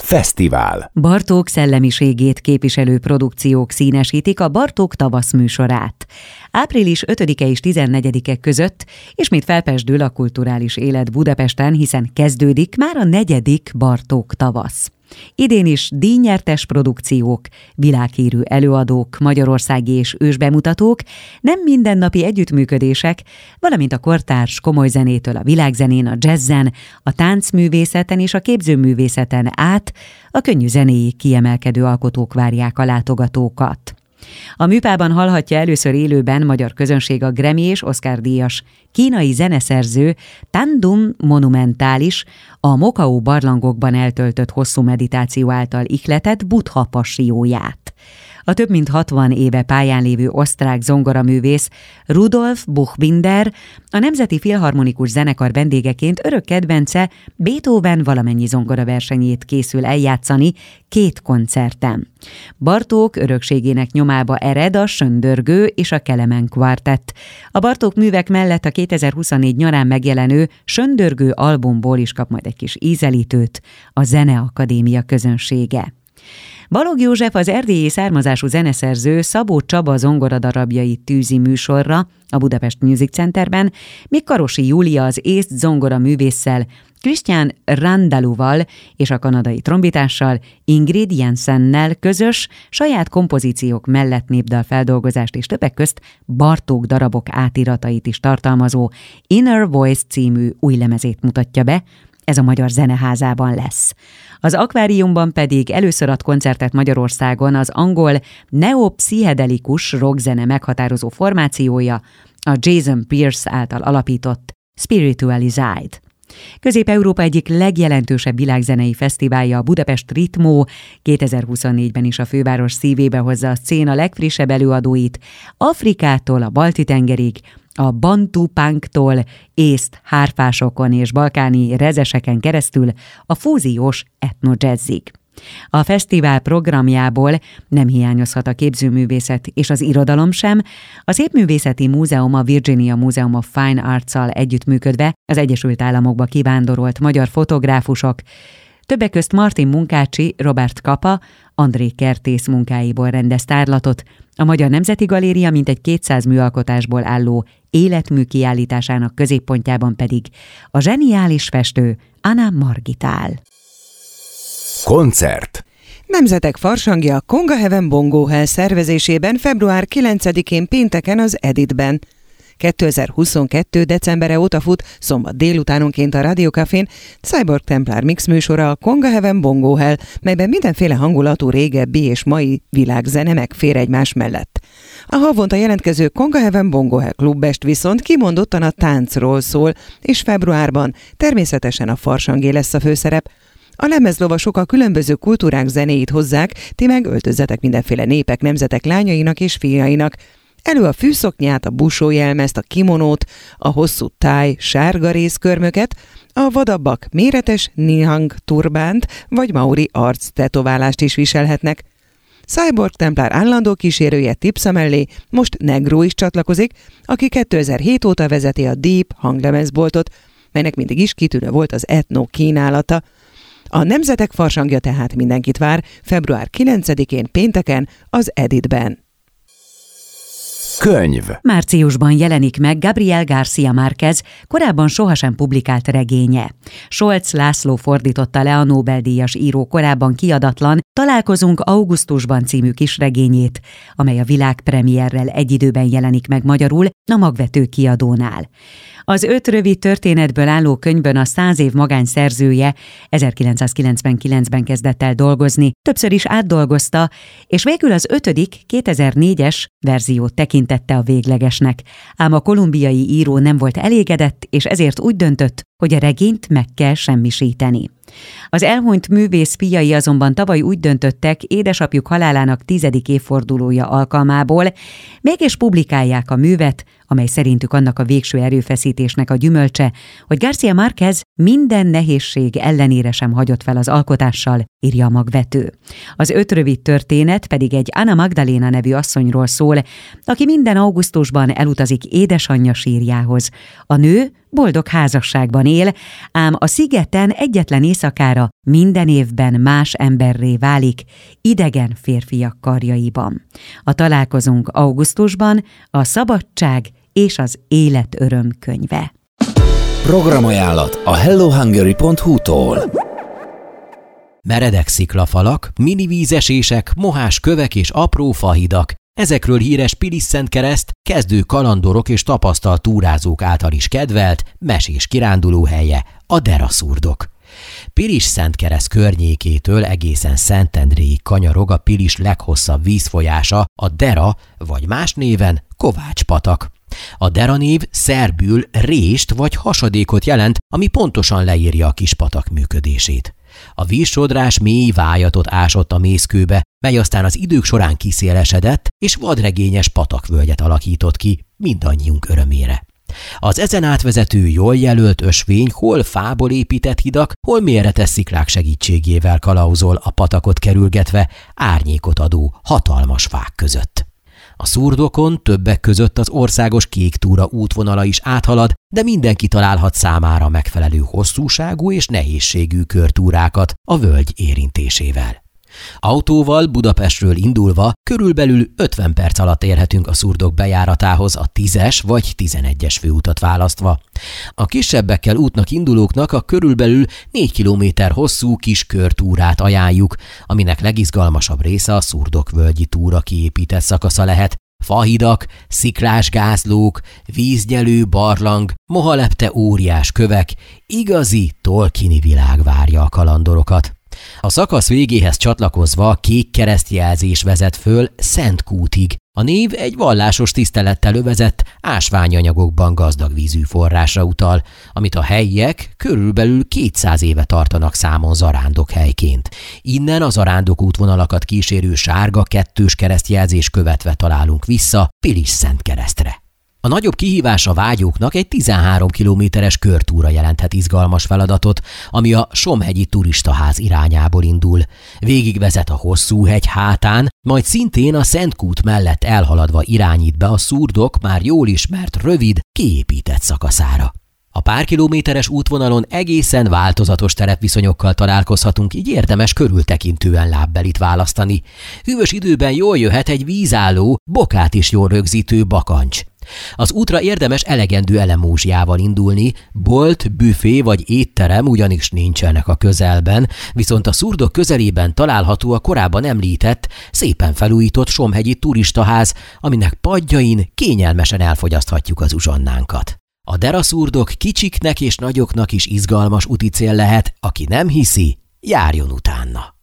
Fesztivál. Bartók szellemiségét képviselő produkciók színesítik a Bartók tavasz műsorát. Április 5-e és 14-e között ismét felpezsdül a kulturális élet Budapesten, hiszen kezdődik már a 4. Bartók tavasz. Idén is díjnyertes produkciók, világhírű előadók, magyarországi és ősbemutatók, nem mindennapi együttműködések, valamint a kortárs komoly zenétől a világzenén, a jazzen, a táncművészeten és a képzőművészeten át a könnyű zenéig kiemelkedő alkotók várják a látogatókat. A műpában hallhatja először élőben magyar közönség a Grammy és Oscar-díjas kínai zeneszerző Tandem Monumentális, a Mokao barlangokban eltöltött hosszú meditáció által ihletett Buddha passióját. A több mint 60 éve pályán lévő osztrák zongoraművész Rudolf Buchbinder a Nemzeti Filharmonikus Zenekar vendégeként örök kedvence Beethoven valamennyi zongoraversenyét készül eljátszani 2 koncerten. Bartók örökségének nyomába ered a Söndörgő és a Kelemen Quartett. A Bartók művek mellett a 2024 nyarán megjelenő Söndörgő albumból is kap majd egy kis ízelítőt a Zeneakadémia közönsége. Balogh József, az erdélyi származású zeneszerző Szabó Csaba zongoradarabjait tűzi műsorra a Budapest Music Centerben, míg Karosi Júlia az észt zongora művésszel, Christian Randaluval és a kanadai trombitással, Ingrid Jensennel közös, saját kompozíciók mellett népdalfeldolgozást és többek közt Bartók darabok átiratait is tartalmazó Inner Voice című új lemezét mutatja be. Ez a Magyar Zeneházában lesz. Az Akváriumban pedig először ad koncertet Magyarországon az angol neopszichedelikus rockzene meghatározó formációja, a Jason Pierce által alapított Spiritualized. Közép-Európa egyik legjelentősebb világzenei fesztiválja, a Budapest Ritmó 2024-ben is a főváros szívébe hozza a szcéna legfrissebb előadóit, Afrikától a Balti-tengerig, a bantu punktól észt hárfásokon és balkáni rezeseken keresztül a fúziós etnojazzig. A fesztivál programjából nem hiányozhat a képzőművészet és az irodalom sem. A Szépművészeti Múzeum a Virginia Museum of Fine Arts-szal együttműködve az Egyesült Államokba kivándorolt magyar fotográfusok, többek közt Martin Munkácsi, Robert Capa, André Kertész munkáiból rendez tárlatot, a Magyar Nemzeti Galéria mintegy 200 műalkotásból álló életmű kiállításának középpontjában pedig a zseniális festő Anna Margit áll. Koncert. Nemzetek farsangja a Konga Heaven Bongo Hell szervezésében február 9-én pénteken az Editben. 2022. decembere óta fut szombat délutánonként a Rádió Cafén Cyborg Templár mix műsora, a Konga Heaven Bongo Hell, melyben mindenféle hangulatú régebbi és mai világzene megfér egymás mellett. A havonta jelentkező Konga Heaven Bongo Hell klubest viszont kimondottan a táncról szól, és februárban természetesen a farsangé lesz a főszerep. A lemezlovasok a különböző kultúrák zenéit hozzák, ti meg öltözzetek mindenféle népek, nemzetek lányainak és fiainak. Elő a fűszoknyát, a busójelmezt, a kimonót, a hosszú táj, sárga részkörmöket, a vadabbak méretes nihang turbánt vagy maori arc tetoválást is viselhetnek. Cyborg Templár állandó kísérője Tipsa mellé most Negró is csatlakozik, aki 2007 óta vezeti a Deep hanglemezboltot, melynek mindig is kitűnő volt az etno kínálata. A Nemzetek farsangja tehát mindenkit vár február 9-én pénteken az Editben. Könyv. Márciusban jelenik meg Gabriel García Márquez korábban sohasem publikált regénye. Scholz László fordította le a Nobel-díjas író korábban kiadatlan Találkozunk augusztusban című kisregényét, amely a világpremierrel egy időben jelenik meg magyarul a Magvető kiadónál. Az 5 rövid történetből álló könyvben a 100 év magányszerzője 1999-ben kezdett el dolgozni, többször is átdolgozta, és végül az 5. 2004-es verziót tekintette a véglegesnek. Ám a kolumbiai író nem volt elégedett, és ezért úgy döntött, hogy a regényt meg kell semmisíteni. Az elhunyt művész fiai azonban tavaly úgy döntöttek, édesapjuk halálának 10. évfordulója alkalmából, mégis publikálják a művet, amely szerintük annak a végső erőfeszítésnek a gyümölcse, hogy García Márquez minden nehézség ellenére sem hagyott fel az alkotással, írja a Magvető. Az 5 rövid történet pedig egy Ana Magdalena nevű asszonyról szól, aki minden augusztusban elutazik édesanyja sírjához. A nő boldog házasságban él, ám a szigeten egyetlen éjszakára minden évben más emberré válik, idegen férfiak karjaiban. A találkozunk augusztusban, a Szabadság és az Élet öröm könyve. Programajánlat a hellohungary.hu-tól. Meredek sziklafalak, mini vízesések, mohás kövek és apró fahidak. Ezekről híres Pilis-Szentkereszt kezdő kalandorok és tapasztalt túrázók által is kedvelt, mesés kirándulóhelye, a Dera-szurdok. Pilis-Szentkereszt környékétől egészen Szentendréig kanyarog a Pilis leghosszabb vízfolyása, a Dera, vagy más néven Kovács-patak. A Dera név szerbül rést vagy hasadékot jelent, ami pontosan leírja a kis patak működését. A vízsodrás mély vájatot ásott a mészkőbe, mely aztán az idők során kiszélesedett, és vadregényes patakvölgyet alakított ki mindannyiunk örömére. Az ezen átvezető, jól jelölt ösvény hol fából épített hidak, hol méretes sziklák segítségével kalauzol a patakot kerülgetve, árnyékot adó hatalmas fák között. A szurdokon többek között az országos kék túra útvonala is áthalad, de mindenki találhat számára megfelelő hosszúságú és nehézségű körtúrákat a völgy érintésével. Autóval Budapestről indulva körülbelül 50 perc alatt érhetünk a szurdok bejáratához a 10-es vagy 11-es főutat választva. A kisebbekkel útnak indulóknak a körülbelül 4 kilométer hosszú kis körtúrát ajánljuk, aminek legizgalmasabb része a szurdokvölgyi túra kiépített szakasza lehet. Fahidak, sziklás gázlók, víznyelő barlang, mohalepte óriás kövek, igazi Tolkieni világ várja a kalandorokat. A szakasz végéhez csatlakozva kék keresztjelzés vezet föl Szentkútig. A név egy vallásos tisztelettel övezett, ásványanyagokban gazdag vízű forrásra utal, amit a helyiek körülbelül 200 éve tartanak számon zarándokhelyként. Innen a zarándok útvonalakat kísérő sárga kettős keresztjelzés követve találunk vissza Pilis-Szentkeresztre. A nagyobb kihívásra vágyóknak egy 13 kilométeres körtúra jelenthet izgalmas feladatot, ami a Somhegyi Turistaház irányából indul. Végigvezet a hosszú hegy hátán, majd szintén a Szentkút mellett elhaladva irányít be a szurdok már jól ismert, rövid, kiépített szakaszára. A pár kilométeres útvonalon egészen változatos terepviszonyokkal találkozhatunk, így érdemes körültekintően lábbelit választani. Hűvös időben jól jöhet egy vízálló, bokát is jól rögzítő bakancs. Az útra érdemes elegendő elemózsiával indulni, bolt, büfé vagy étterem ugyanis nincsenek a közelben, viszont a szurdok közelében található a korábban említett, szépen felújított Somhegyi Turistaház, aminek padjain kényelmesen elfogyaszthatjuk az uzsonnánkat. A Dera-szurdok kicsiknek és nagyoknak is izgalmas úticél lehet, aki nem hiszi, járjon utána.